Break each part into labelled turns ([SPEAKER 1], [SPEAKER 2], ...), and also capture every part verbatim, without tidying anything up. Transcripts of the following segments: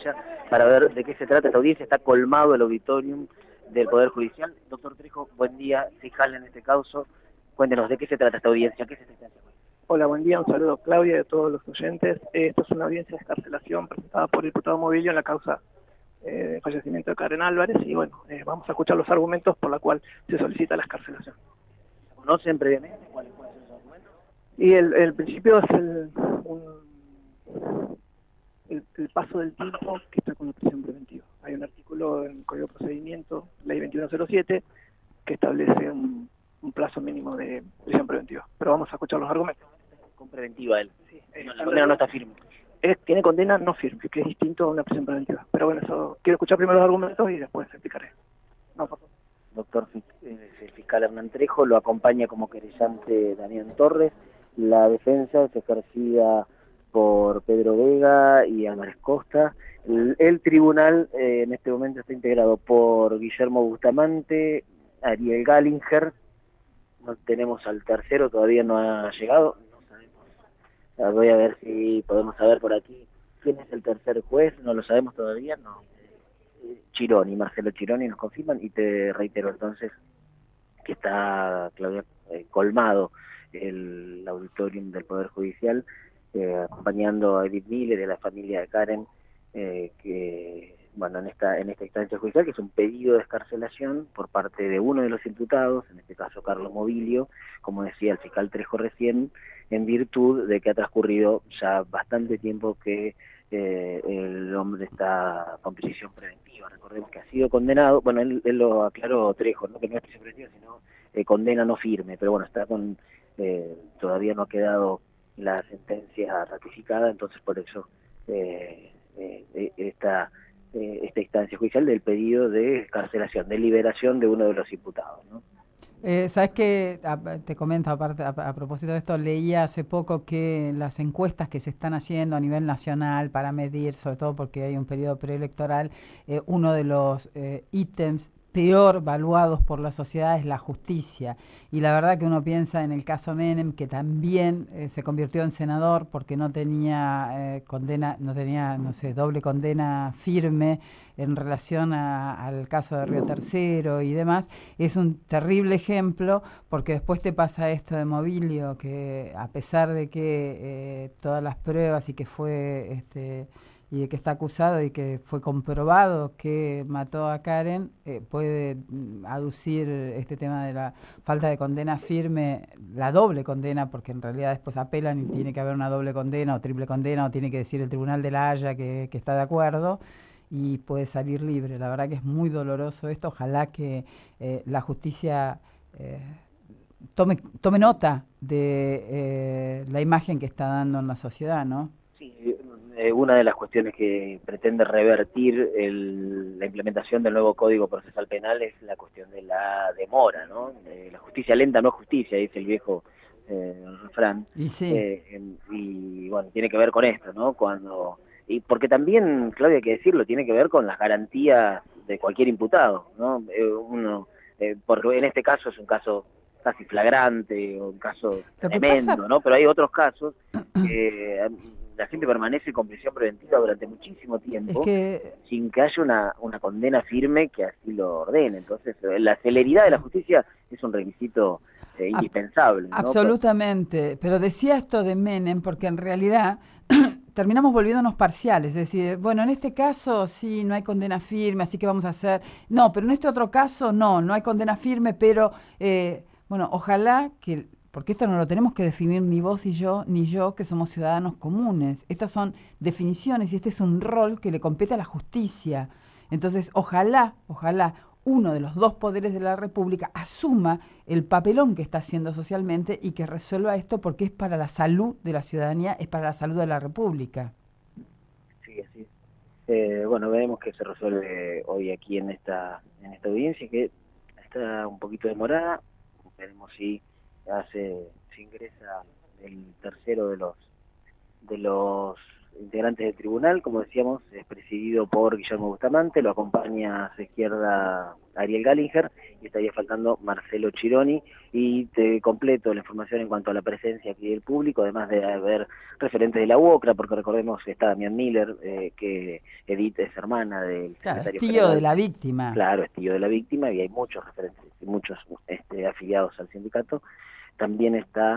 [SPEAKER 1] ella para ver de qué se trata esta audiencia. Está colmado el auditorium del Poder Judicial. Doctor Trejo, buen día, fiscal en este caso. Cuéntenos, ¿de qué se trata esta audiencia? ¿Qué es esta instancia?
[SPEAKER 2] Hola, buen día, un saludo a Claudia y a todos los oyentes. Eh, esto es una audiencia de escarcelación presentada por el diputado Mobilio en la causa eh, de fallecimiento de Karen Álvarez y bueno, eh, vamos a escuchar los argumentos por la cual se solicita la escarcelación.
[SPEAKER 1] ¿Conocen previamente cuáles pueden ser los argumentos?
[SPEAKER 2] Y el, el principio es el, un, el, el paso del tiempo que está con la prisión preventiva. Hay un artículo en el Código de Procedimiento, Ley veintiuno cero siete, que establece un, un plazo mínimo de prisión preventiva. Pero vamos a escuchar los argumentos.
[SPEAKER 1] Con preventiva él.
[SPEAKER 2] Sí,
[SPEAKER 1] no, la condena no está firme.
[SPEAKER 2] Es, tiene condena no firme, que es distinto a una prisión preventiva. Pero bueno, eso quiero escuchar primero los argumentos y después explicaré. No, por favor.
[SPEAKER 1] Doctor el fiscal Hernán Trejo, lo acompaña como querellante Damián Torres. La defensa es ejercida por Pedro Vega y Álvarez Costa. El, el tribunal eh, en este momento está integrado por Guillermo Bustamante, Ariel Gallinger. No tenemos al tercero, todavía no ha llegado. No sabemos. Voy a ver si podemos saber por aquí quién es el tercer juez. No lo sabemos todavía. No. Chironi, Marcelo Chironi nos confirman, y te reitero entonces que está, Claudia, eh, colmado el auditorium del Poder Judicial, eh, acompañando a Edith Miller de la familia de Karen, eh, que bueno, en esta en esta instancia judicial, que es un pedido de excarcelación por parte de uno de los imputados, en este caso Carlos Mobilio, como decía el fiscal Trejo recién, en virtud de que ha transcurrido ya bastante tiempo que eh, el hombre está con prisión preventiva. Recordemos que ha sido condenado, bueno, él, él lo aclaró Trejo, ¿no? Que no es prisión preventiva, sino eh, condena no firme, pero bueno, está con eh, todavía no ha quedado la sentencia ratificada, entonces por eso eh, eh, esta eh, esta instancia judicial del pedido de excarcelación, de liberación de uno de los imputados, ¿no?
[SPEAKER 3] Eh, Sabes que, te comento, aparte, a, a propósito de esto, leía hace poco que las encuestas que se están haciendo a nivel nacional para medir, sobre todo porque hay un periodo preelectoral, eh, uno de los eh, ítems peor valuados por la sociedad es la justicia. Y la verdad que uno piensa en el caso Menem, que también eh, se convirtió en senador porque no tenía eh, condena, no tenía, no sé, doble condena firme en relación a, al caso de Río Tercero y demás. Es un terrible ejemplo porque después te pasa esto de Mobilio, que a pesar de que eh, todas las pruebas y que fue... este y de que está acusado y que fue comprobado que mató a Karen, eh, puede aducir este tema de la falta de condena firme, la doble condena, porque en realidad después apelan y tiene que haber una doble condena o triple condena, o tiene que decir el Tribunal de la Haya que, que está de acuerdo, y puede salir libre. La verdad que es muy doloroso esto. Ojalá que eh, la justicia eh, tome, tome nota de eh, la imagen que está dando en la sociedad, ¿no?
[SPEAKER 1] Sí, eh, una de las cuestiones que pretende revertir el, la implementación del nuevo Código Procesal Penal es la cuestión de la demora, ¿no? Eh, la justicia lenta no es justicia, dice el viejo eh, refrán.
[SPEAKER 3] Y sí.
[SPEAKER 1] Eh, y bueno, tiene que ver con esto, ¿no? Cuando y porque también, Claudia, hay que decirlo, tiene que ver con las garantías de cualquier imputado, ¿no? Eh, uno, eh, porque en este caso es un caso casi flagrante, o un caso tremendo, pasa... ¿no? Pero hay otros casos que eh, la gente permanece con prisión preventiva durante muchísimo tiempo,
[SPEAKER 3] es que...
[SPEAKER 1] sin que haya una, una condena firme que así lo ordene. Entonces, la celeridad de la justicia es un requisito eh, indispensable, ¿no?
[SPEAKER 3] Absolutamente, pero decía esto de Menem porque en realidad terminamos volviéndonos parciales, es decir, bueno, en este caso sí, no hay condena firme, así que vamos a hacer... No, pero en este otro caso no, no hay condena firme, pero... Eh, bueno, ojalá que... Porque esto no lo tenemos que definir ni vos y yo, ni yo, que somos ciudadanos comunes. Estas son definiciones y este es un rol que le compete a la justicia. Entonces, ojalá, ojalá uno de los dos poderes de la República asuma el papelón que está haciendo socialmente y que resuelva esto porque es para la salud de la ciudadanía, es para la salud de la República.
[SPEAKER 1] Sí, así es. Eh, bueno, veremos que se resuelve hoy aquí en esta, en esta audiencia, que está un poquito demorada. Veremos si hace se ingresa el tercero de los de los integrantes del tribunal. Como decíamos, es presidido por Guillermo Bustamante, lo acompaña a su izquierda Ariel Gallinger y estaría faltando Marcelo Chironi. Y te completo la información en cuanto a la presencia aquí del público, además de haber referentes de la UOCRA, porque recordemos que está Damián Miller, eh, que Edith es hermana del
[SPEAKER 3] Claro, es
[SPEAKER 1] secretario
[SPEAKER 3] tío
[SPEAKER 1] general.
[SPEAKER 3] de la víctima.
[SPEAKER 1] Claro, es tío de la víctima, y hay muchos referentes, muchos este, afiliados al sindicato. También está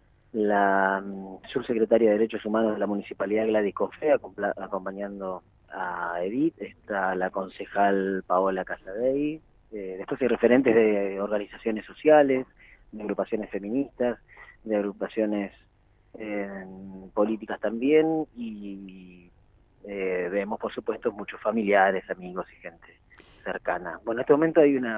[SPEAKER 1] la um, subsecretaria de Derechos Humanos de la Municipalidad, Gladys Cofea, acompañando a Edith. Está la concejal Paola Casadei. Eh, después hay referentes de organizaciones sociales, de agrupaciones feministas, de agrupaciones eh, políticas también, y eh, vemos, por supuesto, muchos familiares, amigos y gente cercana. Bueno, en este momento hay una,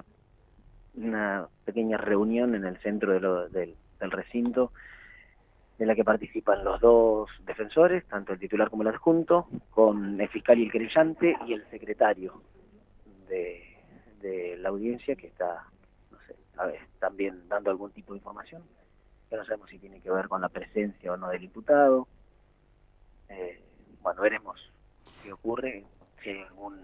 [SPEAKER 1] una pequeña reunión en el centro de lo, del, del recinto, en la que participan los dos defensores, tanto el titular como el adjunto, con el fiscal y el querellante, y el secretario de, de la audiencia, que está, no sé, a ver, también dando algún tipo de información, que no sabemos si tiene que ver con la presencia o no del imputado. Eh, bueno, veremos qué ocurre, si hay algún,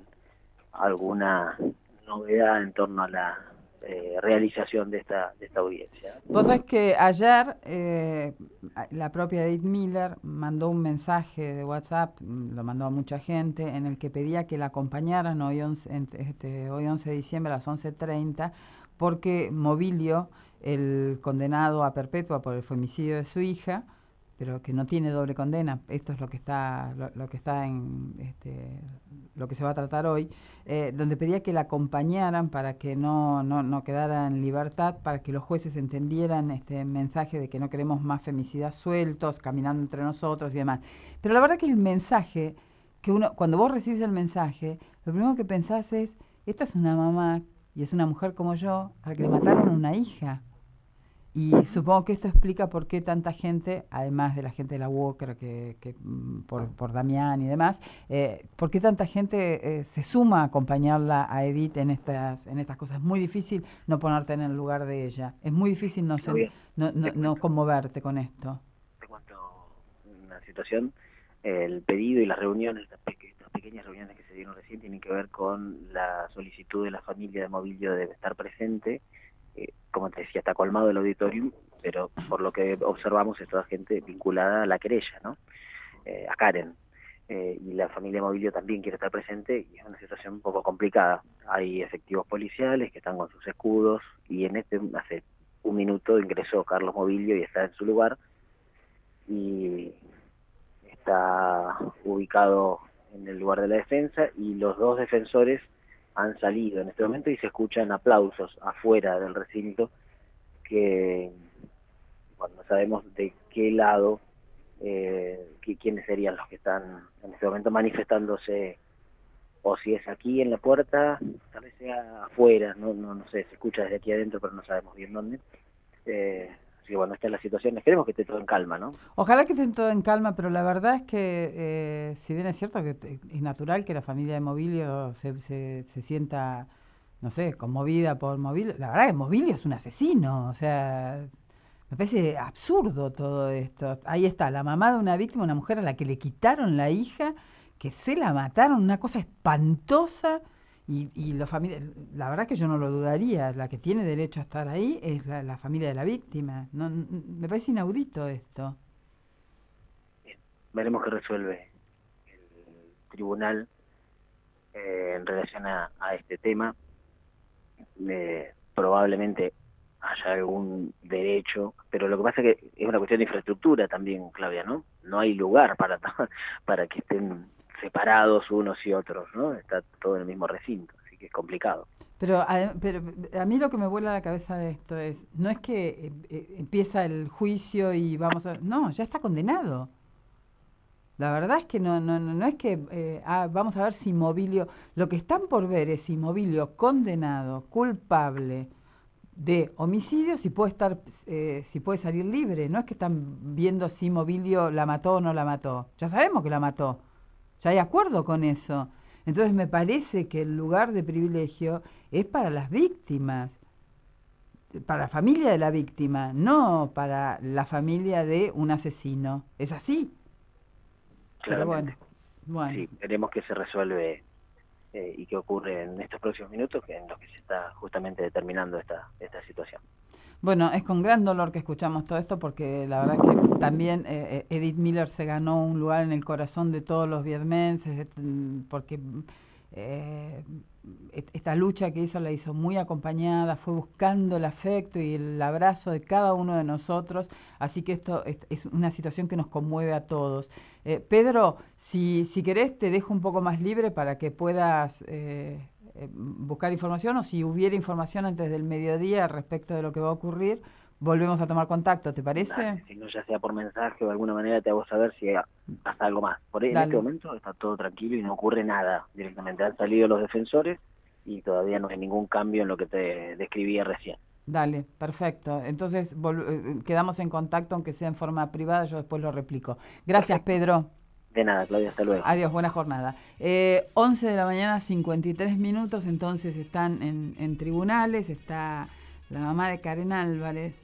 [SPEAKER 1] alguna novedad en torno a la eh, realización de esta, de esta audiencia.
[SPEAKER 3] Vos sabés que ayer eh, la propia Edith Miller mandó un mensaje de WhatsApp, lo mandó a mucha gente, en el que pedía que la acompañaran hoy once, este, hoy once de diciembre a las once treinta, porque Movilio, el condenado a perpetua por el femicidio de su hija, pero que no tiene doble condena, esto es lo que está lo, lo que está en este, lo que se va a tratar hoy, eh, donde pedía que la acompañaran para que no, no, no quedara en libertad, para que los jueces entendieran este mensaje de que no queremos más femicidas sueltos, caminando entre nosotros y demás. Pero la verdad que el mensaje, que uno, cuando vos recibes el mensaje, lo primero que pensás es, esta es una mamá y es una mujer como yo, a la que le mataron a una hija. Y supongo que esto explica por qué tanta gente, además de la gente de la UOCRA, que, que por, por Damián y demás, eh, por qué tanta gente eh, se suma a acompañarla a Edith en estas en estas cosas. Es muy difícil no ponerte en el lugar de ella. Es muy difícil no, ser, no, no, no conmoverte con esto.
[SPEAKER 1] Te cuento una situación. El pedido y las reuniones, estas pequeñas reuniones que se dieron recién, tienen que ver con la solicitud de la familia de Movilio de estar presente. Eh, como te decía, está colmado el auditorium, pero por lo que observamos es toda gente vinculada a la querella, ¿no? Eh, a Karen. Eh, y la familia Movilio también quiere estar presente, y es una situación un poco complicada. Hay efectivos policiales que están con sus escudos, y en este, hace un minuto ingresó Carlos Movilio y está en su lugar, y está ubicado en el lugar de la defensa, y los dos defensores han salido en este momento y se escuchan aplausos afuera del recinto, que bueno, no sabemos de qué lado, eh, que, quiénes serían los que están en este momento manifestándose, o si es aquí en la puerta, tal vez sea afuera, no, no, no sé, se escucha desde aquí adentro, pero no sabemos bien dónde. Eh, así que bueno, esta es la situación, esperemos que esté todo en calma, ¿no?
[SPEAKER 3] Ojalá que esté todo en calma, pero la verdad es que, eh, si bien es cierto que es natural que la familia de Movilio se, se, se sienta, no sé, conmovida por Movilio, la verdad que Movilio es un asesino, o sea, me parece absurdo todo esto. Ahí está, la mamá de una víctima, una mujer a la que le quitaron la hija, que se la mataron, una cosa espantosa. Y, y la familia, la verdad que yo no lo dudaría, la que tiene derecho a estar ahí es la, la familia de la víctima. No, n- me parece inaudito esto.
[SPEAKER 1] Bien, veremos qué resuelve el tribunal eh, en relación a, a este tema. Eh, probablemente haya algún derecho, pero lo que pasa es que es una cuestión de infraestructura también, Claudia, ¿no? No hay lugar para para que estén separados unos y otros, ¿no? Está todo en el mismo recinto, así que es complicado.
[SPEAKER 3] Pero a, pero a mí lo que me vuela la cabeza de esto es, no es que eh, eh, empieza el juicio y vamos a... No, ya está condenado. La verdad es que no, no, no, no es que eh, ah, vamos a ver si Movilio... Lo que están por ver es si Movilio condenado, culpable de homicidio, si puede estar, eh, si puede salir libre. No es que están viendo si Movilio la mató o no la mató. Ya sabemos que la mató. Ya hay acuerdo con eso. Entonces me parece que el lugar de privilegio es para las víctimas, para la familia de la víctima, no para la familia de un asesino. Es así. Pero bueno, bueno.
[SPEAKER 1] Sí, veremos qué se resuelve eh, y qué ocurre en estos próximos minutos, en los que se está justamente determinando esta, esta situación.
[SPEAKER 3] Bueno, es con gran dolor que escuchamos todo esto porque la verdad que también eh, Edith Miller se ganó un lugar en el corazón de todos los vietmenses porque eh, esta lucha que hizo la hizo muy acompañada, fue buscando el afecto y el abrazo de cada uno de nosotros, así que esto es, es una situación que nos conmueve a todos. Eh, Pedro, si, si querés te dejo un poco más libre para que puedas... Eh, Eh, buscar información, o si hubiera información antes del mediodía respecto de lo que va a ocurrir, volvemos a tomar contacto, ¿te parece?
[SPEAKER 1] Dale, si no, ya sea por mensaje o de alguna manera te hago saber si pasa algo más. Por ahí, en este momento está todo tranquilo y no ocurre nada directamente. Han salido los defensores y todavía no hay ningún cambio en lo que te describía recién.
[SPEAKER 3] Dale, perfecto. Entonces quedamos en contacto, aunque sea en forma privada, yo después lo replico. Gracias, perfecto. Pedro.
[SPEAKER 1] De nada, Claudia, hasta luego.
[SPEAKER 3] Adiós, buena jornada. Eh, once de la mañana, cincuenta y tres minutos, entonces están en, en tribunales, está la mamá de Karen Álvarez,